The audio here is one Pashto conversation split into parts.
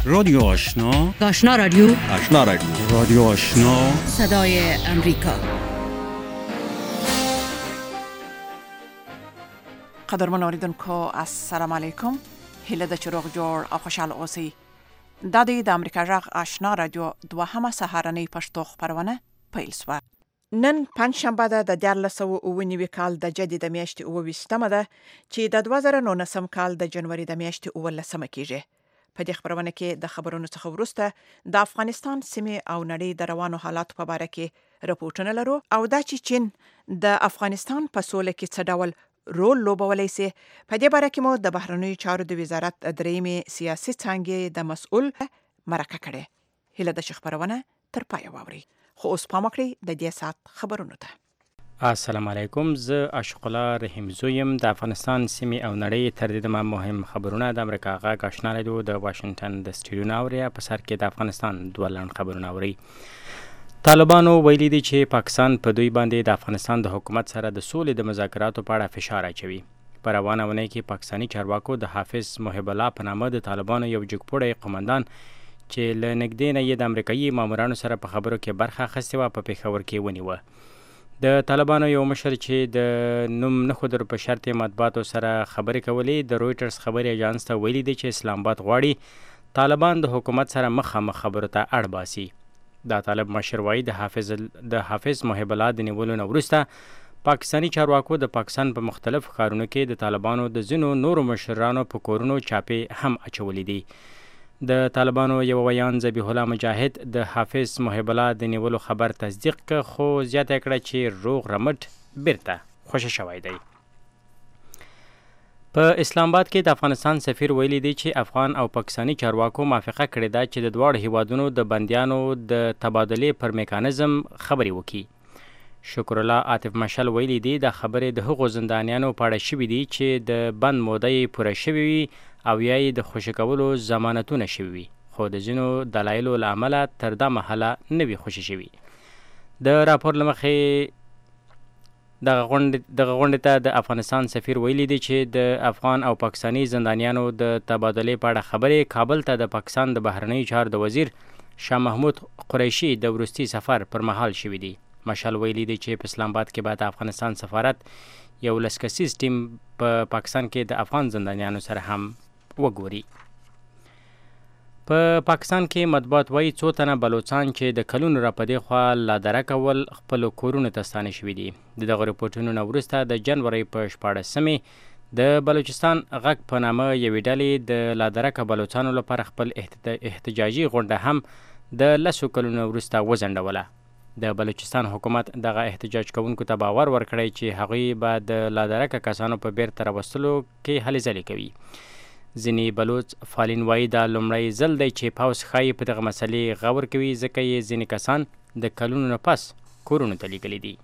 رادیو آشنا، آشنا رادیو، آشنا رادیو، رادیو آشنا، صدای امریکا. قدرمن اوریدونکو السلام علیکم. هیله د چروغ جوړ او خوشاله اوسئ. دا د امریکا جغ آشنا رادیو دوهمه سهارنۍ پښتو خبرونه پیل شوه. نن پنځشنبه ده د 1999 کال د جدي د میاشتې 22مه ده چې د 2019 کال د جنوري د میاشتې 19مه کېږي. په دې خبرونه کې د خبرونو څخه وروسته د افغانستان سیمې او نړۍ د روانو حالاتو په اړه کې راپورټونه لرو او دا چې چین د افغانستان په سوله کې څه ډول رول لوبولی سي، په دې باره کې مو د بهرنیو چارو د وزارت درېیمې سیاسي څانګې د مسؤل مرکه کړې. هیله د خبرونه تر پایه واوري. خو اوس پام وکړئ د دې سات خبرونو ته. السلام علیکم، زه عاشق الله رحیم زویم. د افغانستان سیمې او نړۍ تر دې دمه مهم خبرونه د امریکا غږ آشنا رادیو د واشنگټن د سټوډیو نه اوري. په سر کې د افغانستان دوه لنډ خبرونه اوري. طالبانو ویلي دي چې پاکستان په دوی باندې د افغانستان د حکومت سره د سولې د مذاکراتو په اړه فشار اچوي. په روانه اونۍ کې پاکستاني چارواکو د حافظ محب الله په نامه د طالبانو یو جګپوړی قومندان چې له نږدې نه یې د امریکایي مامورانو سره په خبرو کې برخه اخیستې وه په پېښور کې ونیوه. د طالبانو یو مشر چې د نوم نه ښودلو په شرط یې مطبوعاتو سره خبرې کولې د رویټرز خبري اژانس ته ویلي دی چې اسلام آباد غواړي طالبان د حکومت سره مخامخ خبرو ته اړ باسي. دا طالب مشر وایي د حافظ محب الله د نیولو نه وروسته پاکستاني چارواکو د پاکستان په مختلف ښارونو کې د طالبانو د ځینو نورو مشرانو په کورونو چاپې هم اچولې دي. د طالبانو یو ویان ذبیح الله مجاهد د حافظ محب الله د نیولو خبر تصدیق کړ، خو زیاته کړه چې روغ رمټ بیرته خوشی شوی دی. په اسلام آباد کې د افغانستان سفیر ویلي دی چې افغان او پاکستاني چارواکو موافقه کړې ده چې د دواړو هیوادونو د بندیانو د تبادلې پر میکانیزم خبرې وکړي. شکر الله عاطف مشل ویلي دی د خبرې د هغو زندانیانو په اړه شوي دي چې د بند موده یې پوره شوي وي او یا یې د خوشي کولو ضمانتونه شوي وي، خو د ځینو دلایلو له امله تر دا مهاله نه وي خوشي شوي. د راپور له مخې دغه غونډې ته د افغانستان سفیر ویلي دی چې د افغان او پاکستاني زندانیانو د تبادلې په اړه خبرې کابل ته د پاکستان د بهرنیو چارو د وزیر شاه محمود قریشي د وروستي سفر پر مهال شوي دي. مشال ویلي دی چې په اسلام آباد کې به د افغانستان سفارت یو لسکسیز ټیم په پاکستان کې د افغان زندانیانو سره هم وګوري. په پاکستان کې مطبوعات وایي څو تنه بلوچستان چې د کلونو را پدې خوا لادره کول خپلو کورونو ته ستانه شوي دي. د دغه رپورټونو نه وروسته د جنوري په 14مې د بلوچستان غږ په نامه یوې ډلې د لادرکه بلوچستانو لپاره خپل احتجاجي غونډه هم د 10 کلونو وروسته وځنډوله. د بلوچستان حکومت دغه احتجاج کوونکو ته باور ورکړی چې هغوی به د لادرکه کسانو په بیرته راوستلو کې هلې ځلې کوي. ځینې بلوچ فالین وایي دا لومړی ځل دی چې پوځ ښایي په دغه مسلې غور کوي، ځکه یې ځینې کسان د کلونو نه پس کورونو ته لیږلي دي.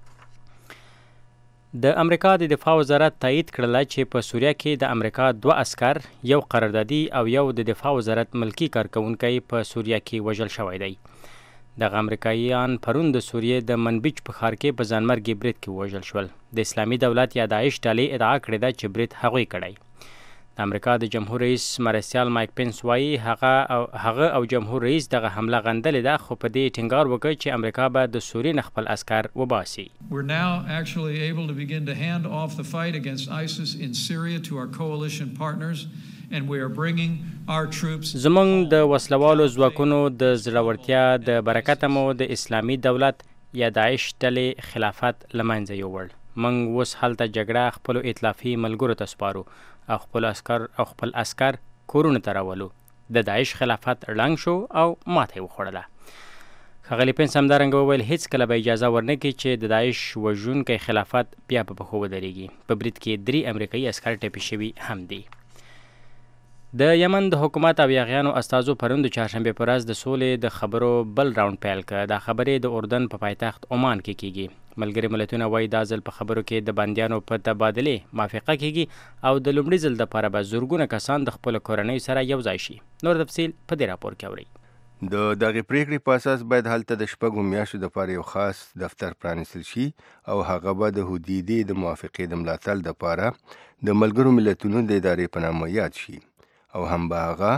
د امریکا د دفاع وزارت تایید کړله چې په سوریه کې د امریکا 2 عسکر، یو قراردادي او یو د دفاع وزارت ملکی کارکوونکی په سوریه کې وژل شوی دی. دغه امریکایان پرون د سوریې د منبج په ښار کې په ځانمرګي برید کې وژل شول. د اسلامي دولت یا داعش ډلې ادعا کړې ده چې برید هغوی کړی. د امریکا د جمهور رئیس مرسیال مایک پینس وایي هغه او جمهور رئیس دغه حمله غندلې ده، خو په دې ټینګار وکړ چې امریکا به د سوریې نه خپل عسکر وباسي. We're now actually able to begin to hand off the fight against ISIS in Syria to our coalition partners and we are bringing our troops. زمونږ د وسلوالو ځواکونو د زړورتیا د برکته مو د اسلامي دولت یا داعش ډلې خلافت له منځه یووړ. موږ اوس هلته جګړه خپلو ائتلافي ملګرو ته سپارو او خپل عسکر کورونو ته راولو. د داعش خلافت ړنګ شو او ماته یې وخوړله. ښاغلي پینس همدارنګه وویل هیڅکله به اجازه ورنکړي چې د داعش وژونکی خلافت بیا په پښو ودرېږي. په برید کې 3 امریکایي عسکر ټپي شوي هم دي. د یمن د حکومت او یاغیانو استازو پرون د چهارشنبې په ورځ د سولې د خبرو بل راوند پیل کړ. دا خبرې د اردن په پایتخت عمان کې کیږي. ملګري ملتونه وایي دا ځل په خبرو کې د بندیانو په تبادلې موافقه کیږي او د لومړي ځل دپاره به زرګونه کسان د خپلو کورنیو سره یو ځای شي. نور تفصیل په دې راپور کې اورئ. د دغه پریکړې په اساس باید هلته د 6 میاشتو لپاره یو خاص دفتر پرانیستل شي او هغه به د حدودي د موافقې د ملاتړ لپاره د ملګرو ملتونو د ادارې په نامه یاد شي او هم به هغه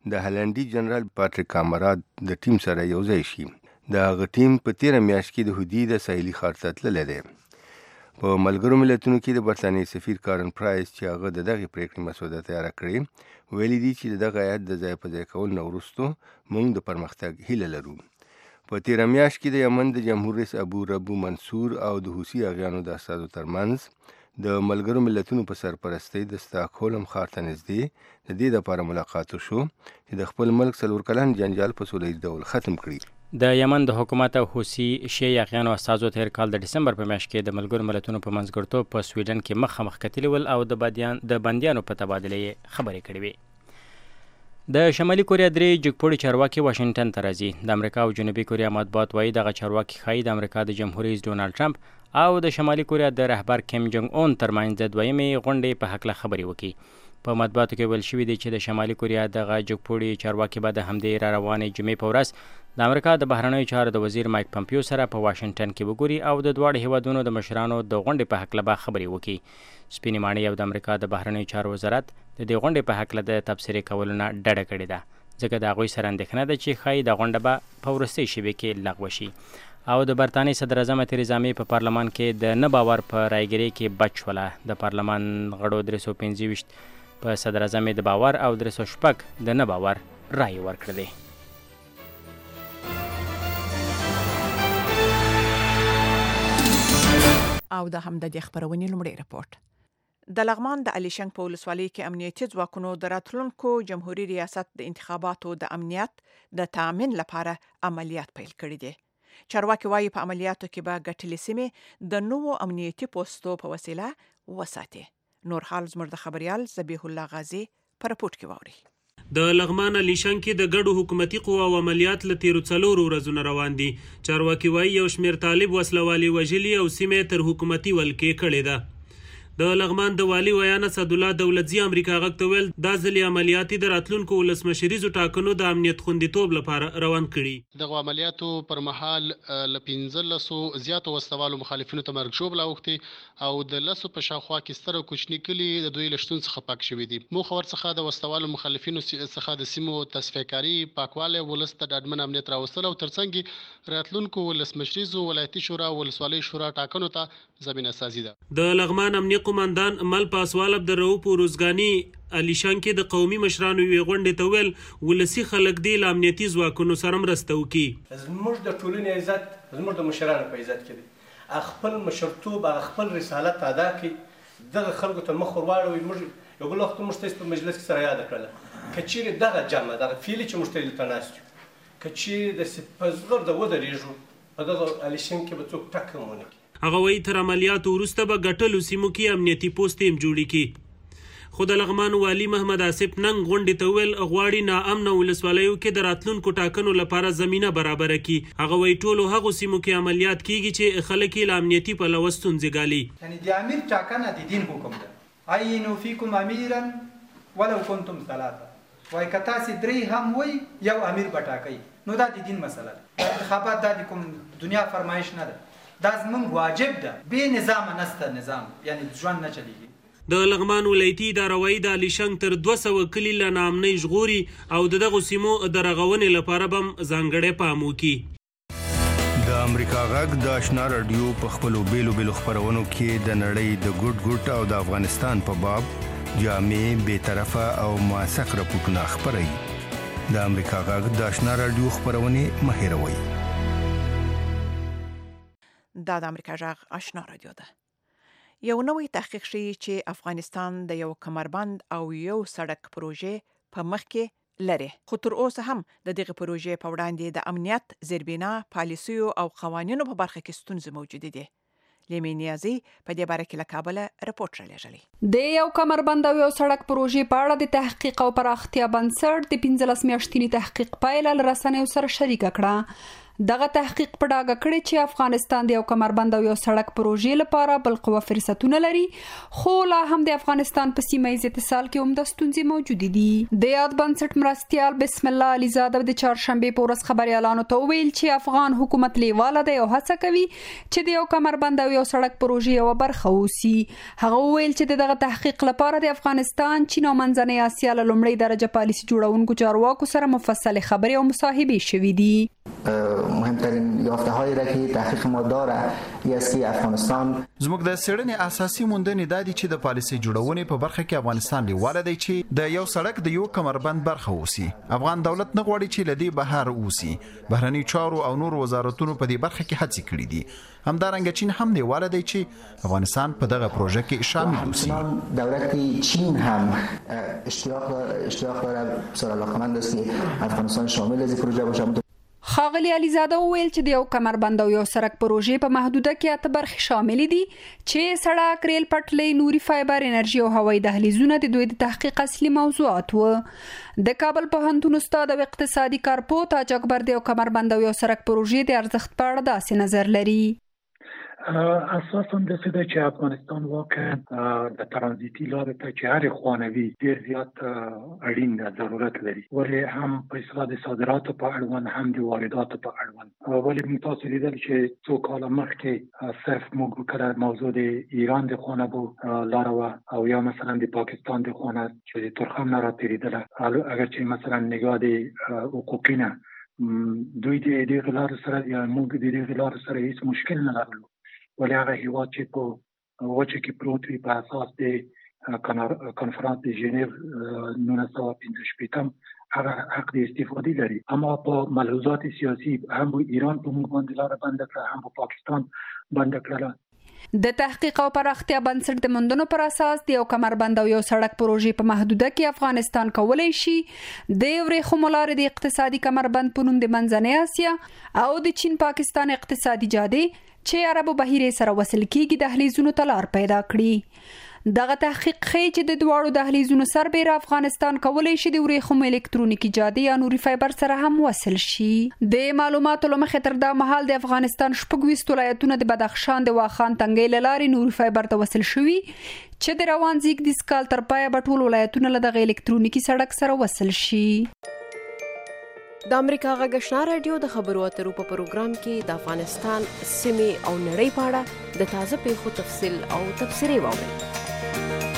د هالندي جنرال پاتریک کامراد د ټیم سره یو ځای شي. د هغه ټیم په 13 میاشت کې د هودي د ساحلي ښار ته تللی دی. په ملګرو ملتونو کې د برتانیې سفیر کارن پرایس چې هغه د دغې پریکړې مسوده تیاره کړې ویلي دي چې د دغه هیات د ځای په ځای کول نه وروسته موږ د پرمختګ هیله لرو. په 13 میاشت کې د یمن د جمهور رئیس ابو ربو منصور او د حوثي اغیانو د استازو ترمنځ د ملګرو ملتونو په سرپرستۍ د ستاکهولم ښار ته نږدې د دې لپاره ملاقات وشو چې د خپل ملک 4 کلن جنجال په سوله ییز ډول ختم کړي. د یمن د حکومت او حوثي شیعي اغیانو استازو تیر کال د ډسمبر په میاشت کې د ملګرو ملتونو په منځګړیتوب په سویډن کې مخامخ کتلي ول او د بندیانو په تبادله خبرې کړې وې. د شمالي کوریا درې جګپوړي چارواکي واشنگټن ته راځي. د امریکا او جنوبي کوریا مطبوعات وایي دغه چارواکي ښایي د امریکا د جمهور رئیس ډونالډ ټرمپ او د شمالي کوریا د رهبر کیم جونګ اون ترمنځ د دویمې غونډې په هکله خبرې وکړي. په مطبوعاتو کې ویل شوي دي چې د شمالي کوریا دغه جګپوړي چارواکي به د همدې را روانې جمعې په ورځ د امریکا د بهرنیو چارو د وزیر مایک پمپیو سره په واشنگټن کې وګوري او د دواړو هیوادونو د مشرانو د غونډې په هکله به خبرې وکړي. سپینې ماڼۍ او د امریکا د بهرنیو چارو وزارت د دې غونډې په هکله د تبصرې کولو نه ډډه کړې ده، ځکه د هغوی سره اندېښنه ده چې ښایي د غونډه به په وروستۍ شېبې کې لغوه شي. او د برطانیې صدر اعظم تریزا مې په پارلمان کې د نه باور په رایګیرۍ کې بچ شوله. د پارلمان غړو 325 په صدر اعظم د باور او 306 د نه باور رایې ورکړلې. او د همدې خبرونې لومړی رپورټ. د لغمان د علیشنګ په ولسوالۍ کې امنیتي ځواکونو د راتلونکو جمهوریت ریاست د انتخاباتو د امنیت د تامین لپاره عملیات پیل کړي دي. چارواکي وایي په عملیاتو کې به ګټلې سیمې د نوو امنیتي پوسټو په وسیله وساتي. نور حال زموږ د خبريال ذبیح الله غازی په رپورټ کې واوري. د لغمان علیشنګ کې د ګډو حکومتي قوا او عملیات له 13 ورځې روان دي. چارواکي وایي یو شمېر طالب وسلوالي وژلي او سیمې تر حکومتي ولکې کړې ده. د لغمان د والي ویانا اسدالله دولتزي امریکا غږ ته ویل دا ځلې عملیاتي د راتلونکو ولسمشریزو ټاکنو د امنیت خوندیتوب لپاره روان کړي. دغه عملیاتو پر مهال ل 15 زیاتو وسلوالو مخالفینو ته مرګ ژوبله اوښتې او د لسو په شاوخوا کې ستر کوچني کلي د دوی له شتون څخه پاک شوي دي. موخه ورڅخه د وسلوالو مخالفینو څخه د سیمو تصفیه‌کاري، پاکوالی، ولس ته ډاډمن امنیت راوستل او ترڅنګ راتلونکو ولسمشریزو ولایتي شورا ولسوالۍ شورا ټاکنو ته زمینه سازي ده. د لغمان امنیت قومندان مل پاسوال عبدالرؤوف روزګانی علیشنګ کې د قومي مشرانو یوې غونډې ته ویل ولسي خلک دې له امنیتي ځواکونو سره مرسته وکړي. زموږ د ټولنې عزت زموږ د مشرانو په عزت کې دی. خپل مشرتوب خپل رسالت ادا کړي، دغه خلکو ته مخ ور واړوي. موږ یو بل وخت موږ ته په مجلس کې سره یاد کړل کچېرې دغه جمع دغه فعلي چې موږ ته دلته ناست یو کچېرې د پزغر د ودرېږو په دغه علیشنګ کې به څوک ټک هم ونه کړي. هغه وایي تر عملیاتو وروسته به ګټلو سیمو کې امنیتي پوستې هم جوړې کړي. خو د لغمان والي محمد آصف ننګ غونډې ته ویل غواړي ناامنه ولسوالیو کې د راتلونکو ټاکنو لپاره زمینه برابره کړي. هغه وایي ټولو هغو سیمو کې عملیات کیږي چې خلک یې له امنیتي پلوه ستونزې ګالي. یعنی د امیر ټاکنه د دین حکم ده. عینوا فیکم امیرا ولو کنتم ثلاثه. وای که تاسې درې هم وای یو امیر به ټاکئ نو دا د دین مسله ده. انتخابات دا د کوم دنیا فرمایش نه ده. دا زمونږ واجب ده. بې نظامه نسته نظام، یعنی ژوند نه چلیږي. د لغمان ولایتي اداره وایي د علیشنګ تر 200 کلي له ناامنۍ ژغوري او د دغو سیمو د رغونې لپاره به ځانګړی پام وکړي. د امریکا غږ د آشنا رادیو په خپلو بیلو خپرونو کې د نړۍ د ګوټ او د افغانستان په باب جامع، بیطرفه او موثق راپورټونه خپروي. د امریکا غږ د آشنا رادیو خپرونې مه هېروئ. دا د امریکا غږ آشنا رادیو ده. یو نوې تحقیق ښیي چې افغانستان د یو کمربند او یو سړک پروژې په مخ کې لري، خو تر اوسه هم د دغه پروژې په وړاندې د امنیت، زیربنا، پالیسیو او قوانینو په برخه کې ستونزې موجودې دي. لیمې نیازي په دې باره کې له کابله رپورټ رالیږلی. د یو کمربند او یو سړک پروژې په اړه د تحقیق او پراختیا بنسټ د 15 میاشتني تحقیق پایله له رسنیو سره شریکه کړه. دغه تحقیق په ډاګه کړی چې افغانستان د یو کمربند او یو سړک پروژې لپاره بل قوه فرصتونه لري، خو لا هم د افغانستان په سیمه ییز اتصال کې هم د ستونزې موجود دي. د یاد بنسټ مرستیال بسم الله علیزاده د چهارشنبه په ورځ خبريالانو ته ویل چې افغان حکومت لیواله دی او هڅه کوي چې د یو کمربند او یو سړک پروژې یو برخه وسی. هغه ویل چې دغه تحقیق لپاره د افغانستان، چین او منځنۍ اسیا له لومړۍ درجه پالیسي جوړونکو چارواکو سره مفصل خبرې او مصاحبې شوې دي. مهمترین یافته هایی را که تحقیق ما داره است که افغانستان زموږ د څېړنې اساسي موندنې دا دي چې د پالیسي جوړونې په برخه کې افغانستان لیواله دی چې د یو سړک د یو کمربند برخه وسی. افغان دولت نه غواړي چې لدی بهر وسی. بهرنی چارو او نور وزارتونو په دې برخه کې هڅې کړې دي. همدارنګه چین هم لیواله دی چې افغانستان په دغه پروژه کې شامل وسی. دولت چین هم اشتراک داره، بسیار علاقمند است که افغانستان شامل از پروژه باشه. ښاغلي علیزاده وویل چې د یو کمربند او یو سړک پروژې په محدوده کې 8 برخې شامل دي چې سړک، ریل پټلۍ، نوري فایبر، انرژي او هوایي دهلیزونه د دوی د تحقیق اصلي موضوعات وو. د کابل پوهنتون استاد او اقتصادي کارپوه تاج اکبر د یو کمربند او یو سړک پروژې د ارزښت په اړه داسې نظر لري. اساساً د څه د چې افغانستان واقعا د ترانزیتي لارې ته چې هر خوانوي ډیر زیات اړین ده، ضرورت لري، ولې هم په اصطلاح د صادراتو په اړوند هم د وارداتو په اړوند. ولې موږ تاسو لیدل چې څو کاله مخکې صرف موږ کړه موضوع د ایران د خوانه بو لار او یا مثلا د پاکستان د خوانه چې د ترخم نه راتېدله، اگر چې مثلا نگاه د حقوقینه دوی د دې غلار سره یا موږ د دې غلار سره هیڅ مشکل نه لرلو، ولې هغه هیواد چې په وچه کې پروت وي په اساس د کنفرانس د ژنیو 1915 هغه حق د استفادې لري. اما په ملحوظات سیاسي هم ایران په موږ باندې لاره بنده کړه، هم په پاکستان بنده کړه. د تحقیق او پراختیا بنسټ د موندنو پر اساس د یو کمربند او یو سړک پروژې په محدوده کې افغانستان کولای شي د ورېښمو لارې د اقتصادي کمربند په نوم د منځنۍ اسیا او د چین پاکستان اقتصادي جادې چې عربو بهیرې سره وصل کیږي دهلیزونو ته لار پیدا کړي. دغه تحقیق ښیي چې د دواړو دهلیزونو سربېره افغانستان کولای شي د ورېښمو الکترونیکي جادې یا نوري فایبر سره هم وصل شي. د معلوماتو له مخې تر دا مهال د افغانستان 26 ولایتونه د بدخشان د واخان تنګۍ له لارې نوري فایبر ته وصل شوي چې د روان زیږدیز کال تر پایه به ټول ولایتونه له دغه الکترونیکي سړک سره وصل شي. د امریکا غږ آشنا رادیو د خبرو اترو په پروګرام کې د افغانستان سیمې او نړۍ په اړه د تازه پیښو تفصیل او تبصرې واورئ.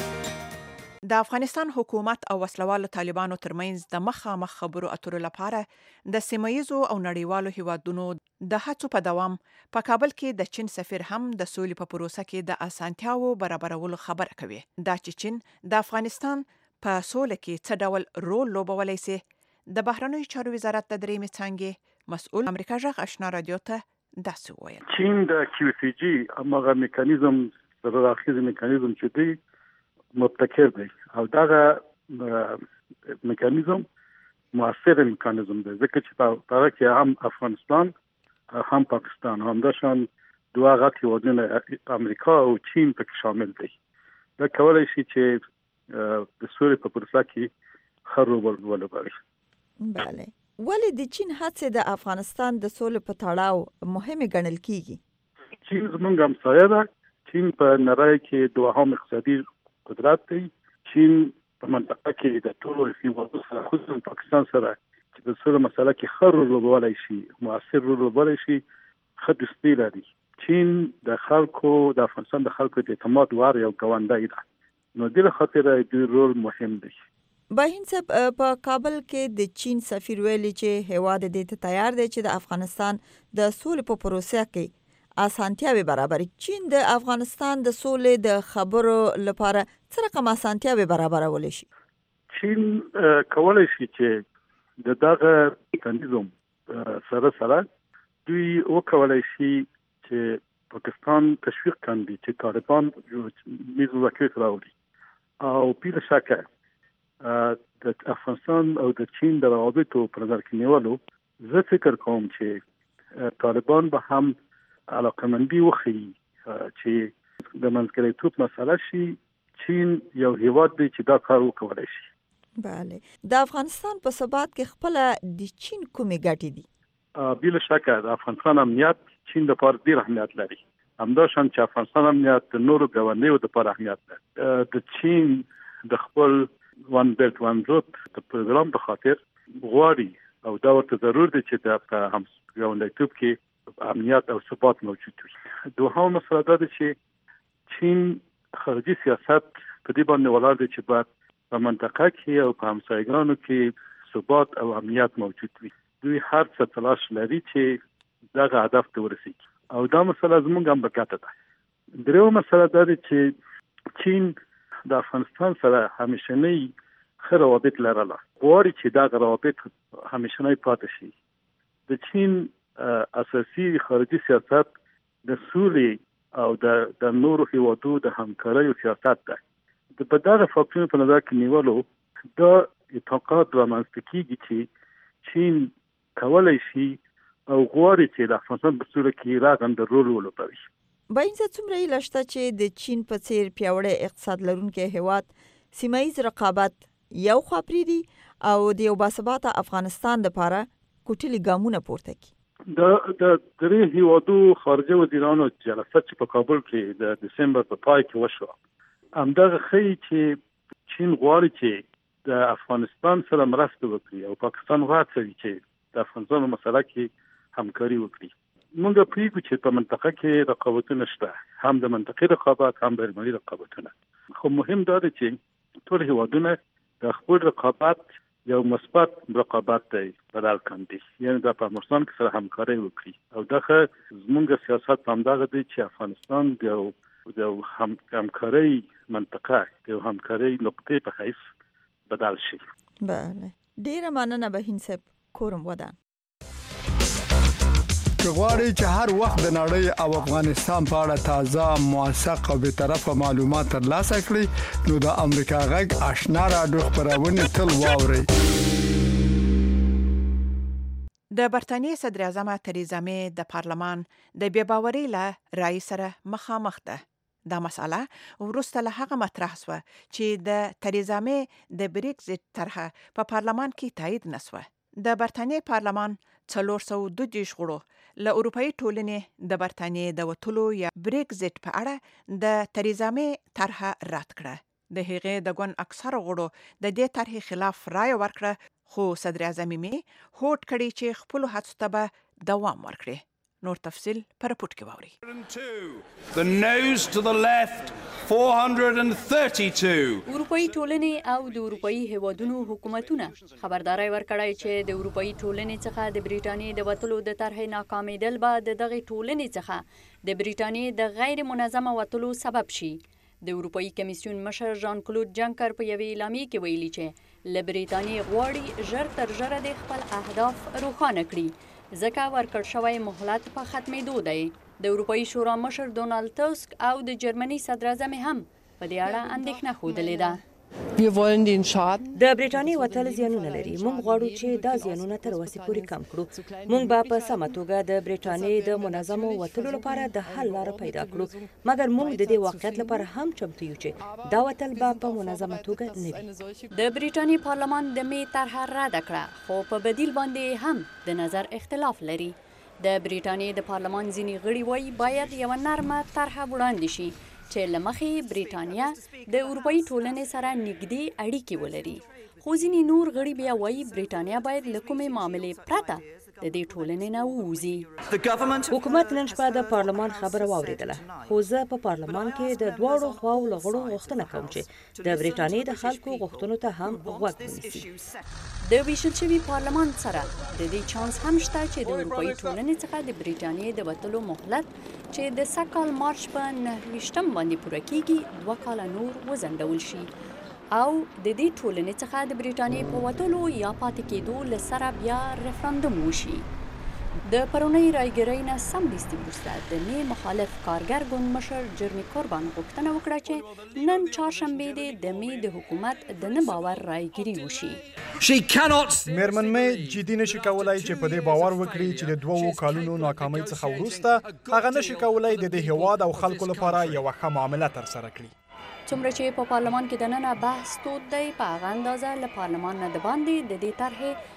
د افغانستان حکومت او وسلوالو طالبانو ترمنځ د مخامخ خبرو اترو لپاره د سیمه‌ییزو او نړیوالو هیوادونو د هڅو په دوام په کابل کې د چین سفیر هم د سولې په پروسه کې د اسانتیاو برابرولو خبره کوي. دا چې چین د افغانستان په سوله کې څه ډول رول لوبولی شي، د بهرنیو چارو وزارت د درېمې څانګې مسؤل امریکا غږ آشنا رادیو ته داسې وویل. چین د کیو سی جی هغه میکانیزم د راخیز میکانیزم چې دی مبتکر دی او دغه میکانیزم موثر میکانیزم دی، ځکه چې په هغه کې هم افغانستان هم پاکستان هم داشان دوه غټ هیوادونه امریکا او چین پکې شامل دي. دا کولای شي چې د سولې په پروسه کې ښه رول ولوبوي. بله، ولې د چین هڅې د افغانستان د سولې په تړاو مهمه ګڼل کیږي؟ چین زموږ همسایه ده. چین په نړۍ کې دوهم اقتصادي قدرت دی. چین په منطقه کې د ټولو هیوادونو سره خصوصا پاکستان سره چې د سولې مسله کې ښه رول لوبولی شي، موثر رول لوبولی شي، ښه دوستي لري. چین د خلکو د افغانستان د خلکو د اعتماد وړ یو ګاونډی ده، نو دې له خاطره دوی رول مهم دی. باهین صاحب، په کابل کې د چین سفیر ویلي چې هیواد دې ته تیار دی چې د افغانستان د سولې په پروسه کې اسانتیاوي برابري. چین د افغانستان د سولې د خبرو لپاره څه رقم اسانتیاوي برابرولای شي؟ چین کولای شي چې د دغه میکانیزم سره دوی وکولای شي چې پاکستان تشویق کړي چې طالبان میز مذاکرات راوړي او بلا شک د افغانستان او د چین د روابطو په نظر کې نیولو زه فکر کوم چې طالبان به هم علاقمندي وښيي چې د منځګړیتوب مسله شي. چین یو هیواد دی چې دا کار وکولای شي. بله، د افغانستان په ثبات کې خپل د چین کومې ګټې دي؟ بلا شک د افغانستان امنیت چین لپاره ډیر اهمیت لري. همداشان چې افغانستان امنیت د نورو ګاونډیو لپاره اهمیت لري. د چین د خپل وان بیلت وان روت د پروګرام په خاطر غواړي او دا ورته ضرور دی چې د هم ګاونډیتوب کې امنیت او ثبات موجود وي. دوهم مسله دا ده چې چین خارجي سیاست په دې باندې ولاړ دی چې باید په منطقه کې او په همسایګانو کې ثبات او امنیت موجود وي. دوی هر څه تلاش لري چې دغه هدف ته ورسیږي او دا مسله زموږ هم په ګټه ده. درېیمه مسله دا ده چې چین د افغانستان سره همیشنی ښه روابط لرله، غواړي چې دغه روابط همیشنی پاتې شي. د چین اساسي خارجي سیاست د سولې او د نورو هیوادو د همکارۍ سیاست ده. په دغه فاکتورونو په نظر کې نیولو دا اتفاقات رامنځته کیږي چې چین کولای شي او غواړي چې د افغانستان په سوله کې راغونډ رول ولوبوي. باینځ څومره لشته چې د چین په څیر پیاوړی اقتصاد لرونکي هیواد سیمایي رقابت یو خوا پریدي او د یو باثباته افغانستان لپاره کوټلي ګامونه پورته کړي. د درې هیوادو خارجه وزیرانو جلسه چې په کابل کې د دسمبر په پای کې وشوه همدغه ښیي چې چین غواړي چې د افغانستان سره مرسته وکړي او پاکستان غواړي چې د افغانستان مسله کې همکاري وکړي. موږ پریږدو چې په منطقه کې رقابتونه شته، هم د منطقې رقابت هم بین‌المللي رقابتونه، خو مهم دا دی چې ټول هیوادونه د خپل رقابت یو مثبت رقابت دی بدل کړي، یعنی د افغانستان سره همکاري وکړي او دغه زموږ سیاست همدغه دی چې افغانستان د همکاري منطقه د همکاري نقطې په حیث بدل شي. بله، ډیره مننه بهین صاحب. کورم ودان غواړي چې هر وخت د نړۍ او افغانستان په اړه تازه، موثق او بی‌طرفه معلومات ترلاسه کړئ نو د امریکا غږ آشنا رادیو خبرونه تل واورئ. د برتانیې صدر اعظم تریزا می د پارلمان د بې باورۍ له رئیس سره مخامخ ده. دا مسأله وروسته له هغه مطرح شوه چې د تریزا می د بریکزیټ طرحه په پارلمان کې تایید نشوه. د برتانیې پارلمان 432 غړو له اروپאי ټولنې د برتانیې د وټولو یا بریکزیټ په اړه د تریزا می طرحه رد کړه. د هغې د ګوند اکثر غړو د دې طرحې خلاف رائے ورکړه، خو صدر اعظم می هوډ کړی چې خپل هڅو ته به دوام ورکړي. نور تفصیل پر پټ کې واوري. The nose to the left 432. اروپאי ټولنې او د اروپאי هیوادونو حکومتونه خبرداري ورکړای چې د اروپאי ټولنې څخه د بریټانیې د وټلو د طرحې ناکامیدل به د دغه ټولنې څخه د بریټانیې د غیر منظمه وټلو سبب شي. د اروپאי کمیسیون مشر ژان کلود جنکر په یوې اعلامیه کې ویلي چې له بریټانیې غواړي ژر تر ژره د خپل اهداف روښانه کړي، ځکه ورکړ شوی مهلت په ختمېدو دی. د اروپאי شورا مشر ډونالد ټسک او د جرمني صدر اعظم هم په دې اړه اندېښنه ښودلې ده. د بریټانیې وتل زیانونه لري. موږ غواړو چې دا زیانونه تر اوسه پورې کم کړو. موږ به په سمه توګه د بریټانیې د منظمو وتلو لپاره د حل لاره پیدا کړو، مګر موږ د دې واقعیت لپاره هم چمتو یو چې دا وتل به په منظمه توګه نه وي. د بریټانیې پارلمان د می طرحه رد کړه، خو په بدیل باندې هم د نظر اختلاف لري. د بریټانیې د پارلمان ځینې غړي وایي باید یو نرمه طرحه وړاندې شي چې له مخې بریټانیا د اروپאי ټولنې سره نږدې اړیکې ولري، خو ځینې نور غړي بیا وایي بریټانیا باید له کومې معاملې پرته د دې ټولنې نه ووځي. حکومت نن شپه د پارلمان خبره واوریدله، خو زه په پارلمان کې د دواړو خواو له غړو غوښتنه کوم چې د بریټانیې د خلکو غوښتنو ته هم غوږ ونیسي. د ویشل شوي پارلمان سره د دې چانس هم شته چې د اروپאי ټولنې څخه د بریټانیې د وتلو مهلت چې د سږ کال مارچ په 9 باندې پوره کیږي 2 کاله نور وځنډول شي او د دې ټولنې څخه د بریټانیې په وتلو یا پاتې کېدو له سره بیا ریفرندوم وشي. د پرونۍ رایګرۍ نه سمدستي وروسته د می مخالف کارګر ګوند مشر جرمی کوربان غوښتنه وکړه چې نن چهارشنبه د می د حکومت د نه باور رایګري وشي. میرمن می جدي نشي کولای چې په دې باور وکړي چې د 2 کالونو ناکامۍ څخه وروسته هغه نشي کولای د دې هواد او خلکو لپاره یو ښه معامله تر سره کړي. څومره چې په پارلمان کې د نن بحث تود دی، په هغه اندازه له پارلمان نه د باندې د دې طرحې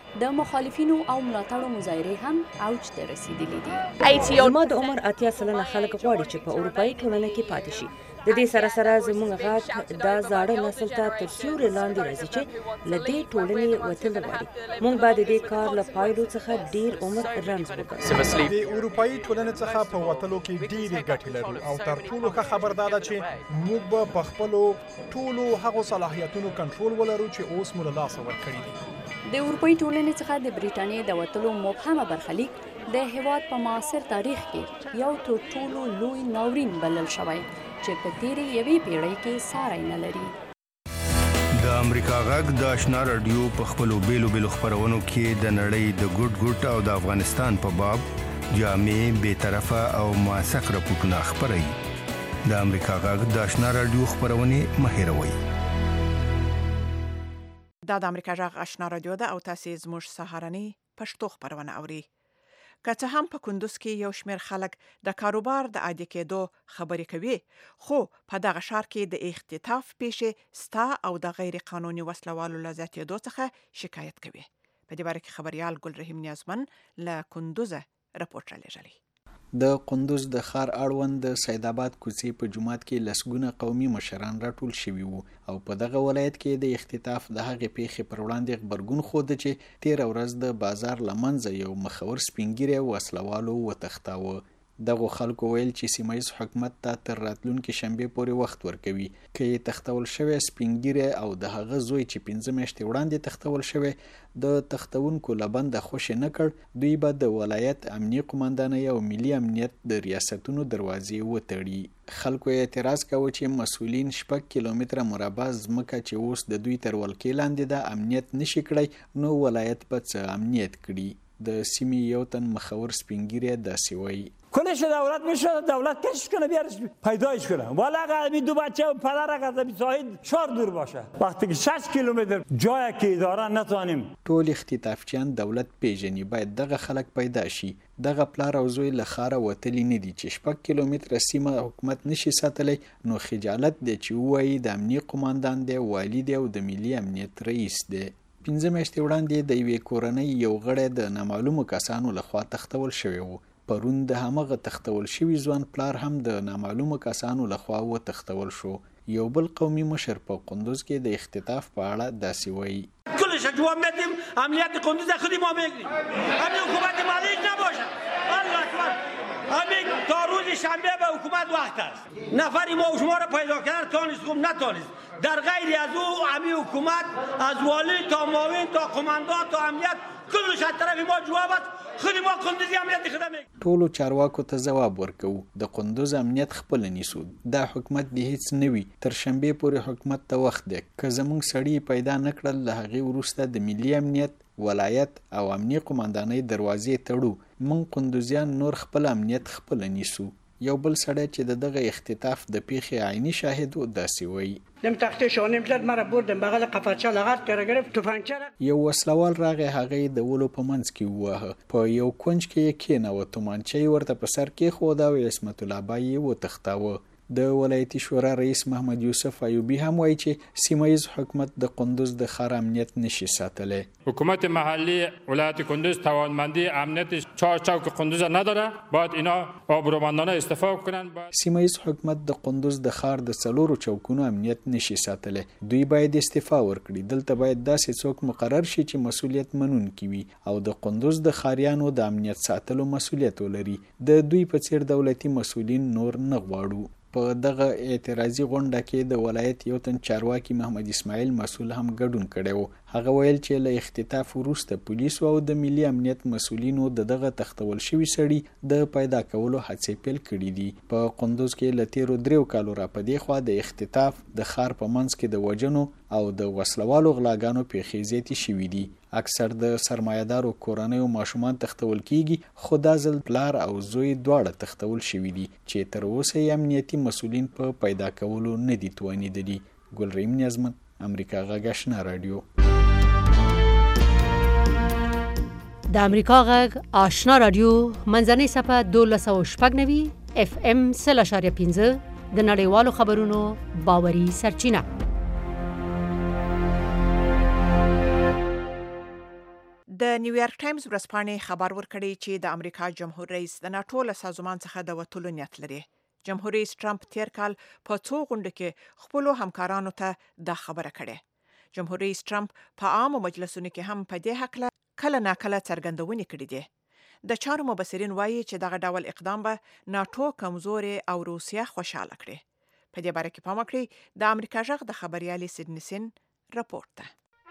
د مخالفینو او ملاتړو مظاهرې هم اوج ته رسیدلې دي. زما د عمر 80 سلنه خلک غواړي چې په اروپایي ټولنه کې پاتې شي. د دې سره سره زموږ غږ د زاړه نسل ته تر سیوري لاندې راځي چې له دې ټولنې وتل غواړي. موږ باید د دې کار له پایلو څخه ډیر عمر رنځ وکړو. د اروپایي ټولنې څخه په وتلو کې ډېرې ګټې لرو او تر ټولو ښه خبر دا ده چې موږ به په خپلو ټولو هغو صلاحیتونو کنټرول ولرو چې اوس مو له لاسه ورکړي دي. د اروپایي ټولنې څخه د بریټانیې د وتلو مبهمه برخلیک د هیواد په معاصر تاریخ کې یو تر ټولو لوی ناورین بلل شوی چې په تیرې یوې پیړۍ کې ساری نه لري. د امریکا غږ د آشنا رادیو په خپلو بیلو خپرونو کې د نړۍ د ګډ او د افغانستان په باب جامع، بی‌طرفه او موثق راپورټونه خپروي. د امریکا غږ د آشنا رادیو خپرونې مه هېروئ. دا د امریکا غږ آشنا رادیو ده او تاسو زموږ سهارنۍ پښتو خپرونه اورئ. که څه هم په کندوز کې یو شمېر خلک د کاروبار د عادي کېدو خبرې کوي، خو په دغه ښار کې د اختطاف پیښې ستا او د غیر قانوني وسلوالو له زیاتېدو څخه شکایت کوي. په دې باره کې خبريال ګلرحیم نیازمن له کندوزه راپورټ رالیږلی. د قندوز د ښار اړوند د سیدآباد کوڅې په جومات کې لسګونه قومي مشران راټول شوي وو او په دغه ولایت کې د اختطاف د هغې پیښې پر وړاندې غبرګون ښوده چې تېره ورځ د بازار له منځه یو مخور سپینګیری وسلوالو وتښتاوه. دغو خلکو ویل چې سیمه‌ییز حکومت ته تر راتلونکي شنبې پورې وخت ورکوي. که یې تښتول شوی سپینګیری او د هغه زوی چې 15 میاشتې وړاندې تښتول شوی د تښتونکو له بنده خوشې نه کړ، دوی به د ولایت امنیي قماندانۍ او ملي امنیت د ریاستونو دروازې وتړي. خلکو اعتراض کاوه چې مسؤلین 6 کیلومتره مربع ځمکه چې اوس د دوی تر ولکې لاندې ده امنیت نشي کړی، نو ولایت به څه امنیت کړي. د سیمې یو تن مخور سپینگیری داسې وایي: کنش دولت میشه، دولت کشش کنه بیارش پیدایش کنه، ولی اگر این دو بچه و پدر اگر بساید شار دور باشه، وقتی که 6 کیلومتر جایی که اداره نتوانیم. ټول اختطافچیان دولت پیژني، باید دغه خلک پیدا شي. دغه پلار او زوی له ښاره وتلی نه دي چې 6 کیلومتره سیمه حکومت نشي ساتلی، نو خجالت دی چې ووایي د امنیي قماندان دی، والی دی او د ملي امنیت رئیس دی. 15 میاشتې وړاندې د یوې کورنۍ یو غړی د نامعلومو کسانو لخوا تښتول شوی و. پرون د همغه تښتول شوي ځوان پلار هم د نامعلومو کسانو لخوا وتښتول شو. یو بل قومي مشر په قندوز کې د اختطاف په اړه داسې وایي: کلش جواب میدیم امنیت قندوز خودی ما میگیریم، همین حکومت مالیک نباشه. الله اکبر، همین تا روز شنبه به حکومت وقت است. نفری ما و شما را پیدا کردن تانست خوب نتانست. در غیر از او همین حکومت از والی تا معاون تا قماندان تا امنیت کلش از طرف ما جواب است. خودی ما قندوزی امنیت خدمه. ټولو چارواکو ته ځواب ورکوو، د قندوز امنیت خپل نیسو. دا حکومت دی هیڅ نه وي، تر شنبې پورې حکومت ته وخت دی. که زموږ سړي پیدا نه کړل، له هغې وروسته د ملي امنیت، ولایت او امنیي قماندانۍ دروازې تړو. موږ قندوزیان نور خپل امنیت خپل نیسو. یو بل سړی چې د دغه اختطاف د پیښې عیني شاهد و داسې وایي: دم تخته شانم زد، مرا بردم بغل قفچه لغت کرده گرفت توپنچه. یو وسلوال راغی، هغه د ولو په منځ کې وواهه، په یو کونج کې یې کېناوه، تومانچه یې ورته په سر کېښوده او عصمت الله بای یې وتښتاوه. د ولایتي شورا رئیس محمد یوسف ایوبی هم وایي چې سیمه‌ییز حکومت د قندوز د ښار امنیت نشي ساتلی. حکومت محلی ولایت کندوز توانمندی امنیت چوک قندوز نداره، باید اینا آبرومندانه استفاده کنن. سیمه‌ییز حکومت د قندوز د ښار د 4 چوکونو امنیت نشي ساتلی. دوی باید استعفا ورکړي. دلته باید داسې څوک مقرر شي چې مسؤلیت منونکي وي او د قندوز د ښاریانو د امنیت ساتلو مسؤلیت ولري. د دوی په څیر دولتي مسؤلین نور نه غواړو. په دغه اعتراضي غونډه کې د ولایت یو تن چارواکي محمد اسماعیل مسؤل هم ګډون کړی و. هغه ویل چې له اختطاف وروسته پولیسو او د ملي امنیت مسؤلینو د دغه تښتول شوي سړي د پیدا کولو هڅې پیل کړي دي. په قندوز کې له تیرو 3 کالو را په دې خوا د اختطاف، د ښار په منځ کې د وژنو او د وسلوالو غلاګانو پیښې زیاتې شوي دي. اکثر د سرمایه‌دارو کورنیو ماشومان تښتول کیږي، خو دا ځل پلار او زوی دواړه تښتول شوي دي چې تر اوسه یې امنیتي مسؤلین په پیدا کولو نه دي توانېدلي. ګلرحیم نیازمن، امریکا غږ آشنا رادیو. د امریکا غږ آشنا رادیو منځنۍ صفحه 1296 FM 0.5 د نړیوالو خبرونو باوري سرچینه. د نیویارک ټایمز ورځپاڼې خبر ورکړی چې د امریکا جمهور رئیس د ناتو له سازمان څخه د وتلو نیت لري. جمهور رئیس ټرمپ تیر کال په څو غونډو کې خپل همکارانو ته دا خبره کړې. جمهور رئیس ټرمپ په عامو مجلسونو کې هم په دې حق کله ناکله څرګندونې کړې دي. د چارو مبصرین وایي چې دغه ډول اقدام به ناتو کمزورې او روسیه خوشاله کړي. په دې باره کې پام وکړئ. د امریکا غږ د خبريالي سیدنی سن راپورټ ده.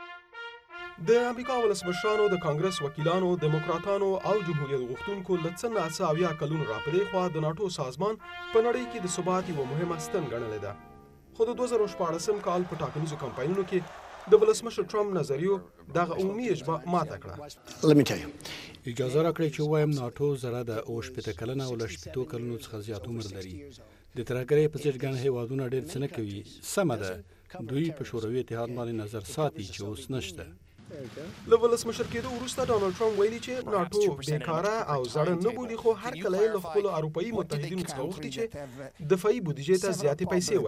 د امریکا ولسمشرانو د کانګرس وکیلانو دیموکراتانو او جمهوریت غوښتونکو له څه نه څه اویا کلونو راپدې خوا د ناټو سازمان په نړۍ کې د ثبات یوه مهمه ستن ګڼلې ده. خو د 2014 کال په ټاکنیزو کمپاینونو کې د ولسمشر ټرمپ نظریو دغه عمومي اجماع ماته کړه. اجازه راکړئ چې وایم ناټو زره د 80 کلنه او 80 کلونو څخه زیات عمر لري. د ترهګرۍ په څیر ګڼ هیوادونه ډېر څه نه کوي. سمه ده، دوی په شوروي اتحاد باندې نظر ساتي چې اوس نشته. له ولسمشر کېدو وروسته ډانلډ ټرمپ ویلي چې ناټو بیکاره او زړه نه بولي، خو هر کله یې له خپلو اروپایي متحدینو څخه غوښتي چې دفاعي بودیجې ته زیاتې پیسې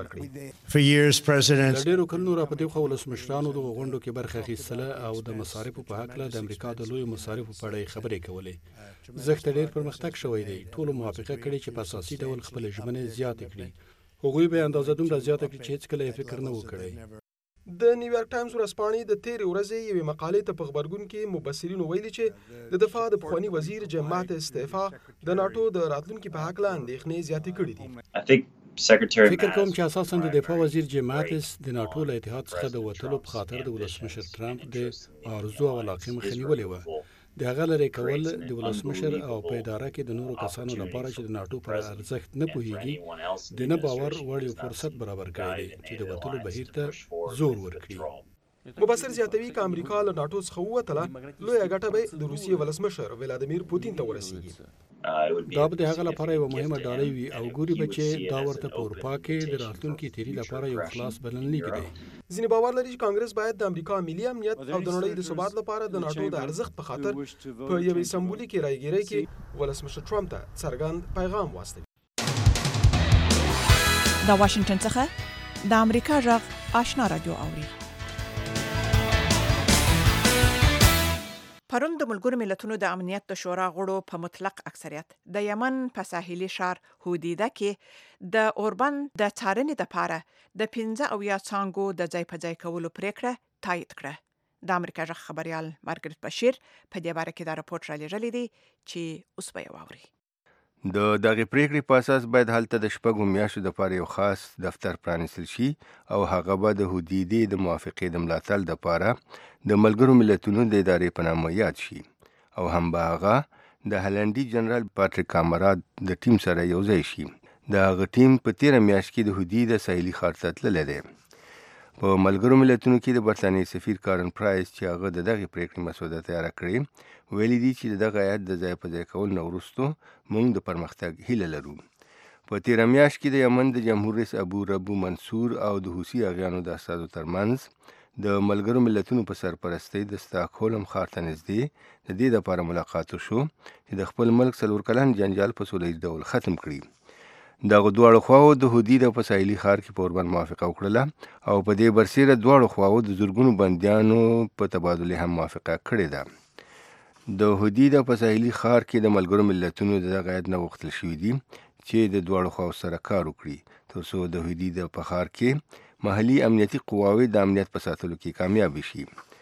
ورکړي. له ډېرو کلونو راپدې خوا ولسمشرانو دغو غونډو کې برخه اخیستله او د مصارفو په هکله د امریکا د لویو مصارفو په اړه خبرې کولې. زښت ډېر پرمختګ شوی دی. ټولو موافقه کړې چې په اساسي ډول خپلې ژمنې زیاتې کړي. هغوی به اندازه دومره زیاته کړي چې هېڅکله یې فکر نه و کړی. د نیویارک ټایمز ورځپاڼې د تېرې ورځې یوې مقالې ته په غبرګون کې مبصرینو ویلي چې د دفاع د پخواني وزیر جیم ماټس استعفا د ناټو د راتلونکي په هکله اندېښنې زیاتې کړې دي. فکر کوم چې اساساً د دفاع وزیر جیم ماټس د ناټو له اتحاد څخه د وتلو په خاطر د ولسمشر ټرمپ د آرزو او علاقې مخه نیولې وه. د هغه لرې کول د ولسمشر او په اداره کې د نورو کسانو لپاره چې د ناټو پر ارزښت نه پوهیږي د نه باور وړ یو فرصت برابر کړی دی چې د وتلو بهیر ته زور ورکړي. مبصر زیاتوي که امریکا له ناټو څخه ووتله، لویه ګټه به د روسیې ولسمشر ولادیمیر پوتین ته ورسیږي. دا به د هغه لپاره یوه مهمه ډالۍ وي او ګوري به چې دا ورته په اروپا کې د راتلونکي تیري لپاره یو خلاص بلنلیک دی. ځینې باور لري چې کانګرس باید د امریکا ملي امنیت او د نړۍ د ثبات لپاره د ناټو د ارزښت په خاطر په یوې سمبولیکې رایګیرۍ کې ولسمشر ټرمپ ته څرګند پیغام واستوي. د واشنگټن څخه د امریکا غږ آشنا رادیو اوري. پرون د ملګرو ملتونو د امنیت د شورا غړو په مطلق اکثریت د یمن په ساحلي شهر هودیده کې د اوربند د څارنې لپاره د 15 او یا څانګو د ځای په ځای کولو پریکړه تایید کړه. د امریکا غږ خبريال مارګریټ بشیر په دې باره کې دا راپورټ را لېږلی دی چې اوس به یې واوري. د دغې پریکړې په اساس باید هلته د شپږو میاشتو دپاره یو خاص دفتر پرانیستل شي او هغه به د هودیدې د موافقې د ملاتړ دپاره د ملګرو ملتونو د ادارې په نامه یاد شي او هم به هغه د هالنډي جنرال پاټریک کامراد د ټیم سره یو ځای شي. د هغه ټیم په تېره میاشت کې د هودي د ساحلي ښار ته تللی دی. په ملګرو ملتونو کې د برطانیې سفیر کارن پرایس چې هغه د دغې پریکړې مسوده تیاره کړې ویلي دي چې د دغه هیات د ځای په ځای کولو نه وروستو موږ د پرمختګ هیله لرو. په تېره میاشت کې د یمن د جمهور رئیس ابو ربو منصور او د حوثي اغیانو د استازو ترمنځ د ملګرو ملتونو په سرپرستۍ د ستاکهولم ښار ته نږدې د دې دپاره ملاقات وشو چې د خپل ملک 4 کلن جنجال په سوله ډول ختم کړي. دغه دواړو خواو د هودي د په ساحلي ښار کې په اوربند موافقه وکړله او په دې برسېره دواړو خواو د زرګونو بندیانو په تبادلې هم موافقه کړې ده. د هودي د په ساحلي ښار کې د ملګرو ملتونو د دغه هیات نه غوښتل شوي دي چې د دواړو خواو سره کار وکړي تر څو د هودي د په ښار کې محلي امنیتي قواوې د امنیت په ساتلو کې کامیاب شي.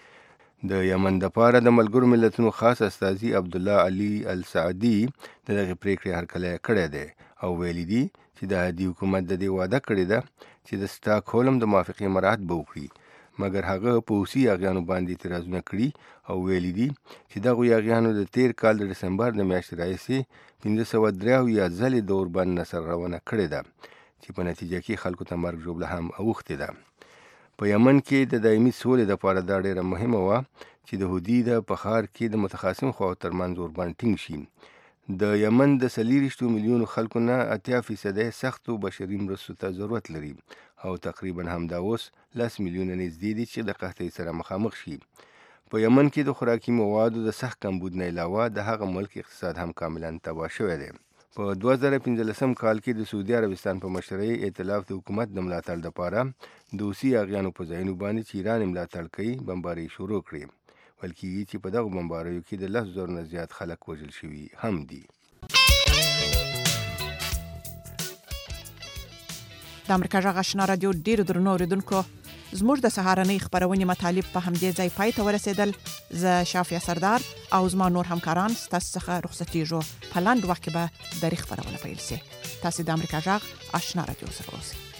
د یمن دپاره د ملګرو ملتونو خاص استازي عبدالله علي السعدي د دغې پریکړې هرکلی کړی دی او ویلي دي چې د هادي حکومت د دې واده کړې ده چې د سټاکهولم د موافقې مراعات به وکړي، مګر هغه په حوثي اغیانو باندې اعتراضونه کړي او ویلي دي چې دغو اغیانو د تېر کال د ډسمبر د میاشتې راهیسې 583 ځلې د اوربند نه سرغړونه کړې ده چې په نتیجه کې خلکو ته مرګ ژوبله هم اوښتې ده. په یمن کې د دایمي سولې دپاره دا ډېره مهمه وه چې د هودي د په ښار کې د متخاصم خواو ترمنځ اوربند ټینګ شي. د یمن د 40 میلیونو خلکو نه 80% سختو بشري مرستو ته ضرورت لري او تقریبا همدا اوس 10 میلیونه نږدې دي چې د قحطۍ سره مخامخ شي. په یمن کې د خوراکي موادو د سخت کمبود نه علاوه د هغه ملک اقتصاد هم کاملا تباه شوی دی. په 2015 کال کې د سعودي عربستان په مشرۍ ائتلاف د حکومت د ملاتړ لپاره د حوثي اغیانو په ځایونو باندې چې ایران ملاتړ کوي بمبارۍ شروع کړې. ویل کېږي چې په دغه بمباریو کې د 10,000 نه زیات خلک وژل شوي هم دي. د امریکا غږ آشنا رادیو ډیرو درنو اوریدونکو، زموږ د سهارنۍ خبرونې مطالب په همدې ځای پای ته ورسېدل. زه شافیا سردار او زما نور همکاران ستاسو څخه رخصتېږو. په لنډ وخت کې به درې خبرونه پیل شي. تاسو د امریکا غږ آشنا رادیو سره اوسئ.